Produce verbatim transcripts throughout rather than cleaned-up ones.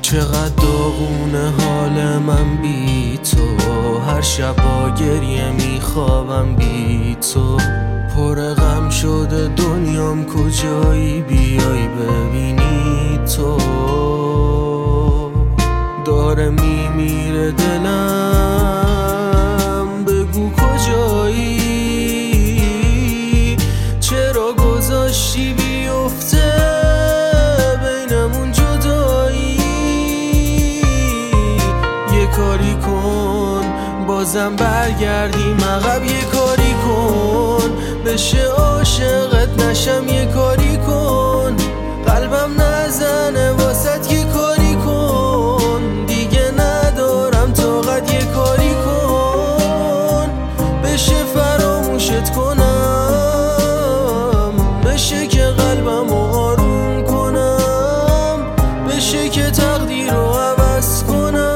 چقدر داغونه حال من بی تو، هر شب با گریه میخوابم بی تو. پر غم شده دنیام کجایی، بیای ببینی تو. داره میمیره دلم، بگو کجایی. چرا گذاشتی بیفته بینمون جدایی؟ یه کاری کن بازم برگردیم عقب، یه کاری کن بشه عاشقت نشم، یه کاری کن قلبم نزنه واسط، یه کاری کن دیگه ندارم طاقت، یه کاری کن بشه فراموشت کنم، بشه که قلبم آروم کنم، بشه که تقدیر رو عوض کنم.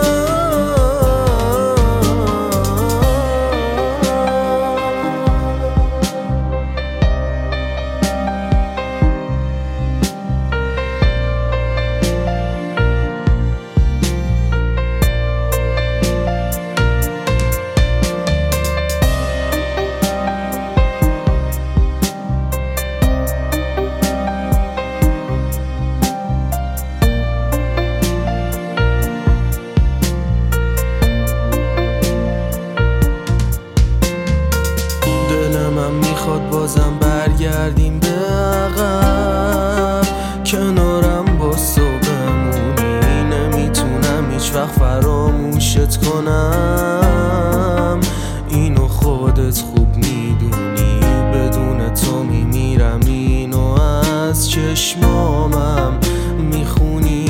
میخواد بازم برگردیم به عقب، کنارم با تو بمونی. نمیتونم هیچ وقت فراموشت کنم، اینو خودت خوب میدونی. بدون تو میمیرم، اینو از چشمامم میخونی.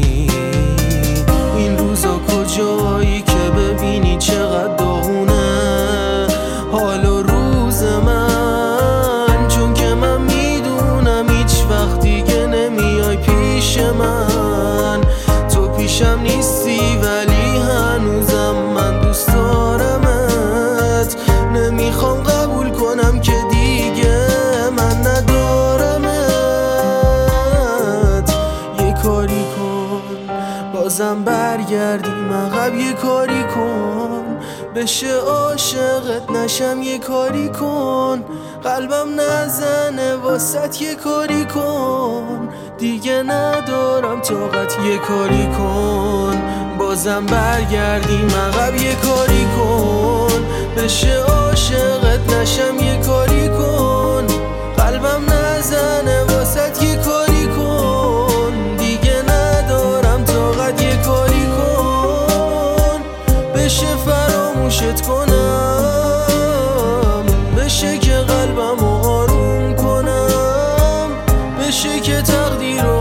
این روزا کجایی که ببینی چقدر داغونه حال و روز من، چون که من میدونم هیچ وقت دیگه نمیای پیش من. تو پیشم نیستی ولی هنوزم من دوست دارمت. نمیخوام قبول کنم که دیگه من ندارمت. یه کاری کن بازم برگردیم عقب، یه کاری کن بشه عاشقت نشم، یه کاری کن قلبم نزنه واسط، یه کاری کن دیگه ندارم طاقت، یه کاری کن بازم برگردیم عقب، یه کاری کن بشه عاشقت نشم، یه کاری کن قلبم نزنه واسط، یه کاری کن دیگه ندارم طاقت، یه کاری کن بشه فراموشت کنم، بشه که قلبم آروم کنم، بشه که تقدیر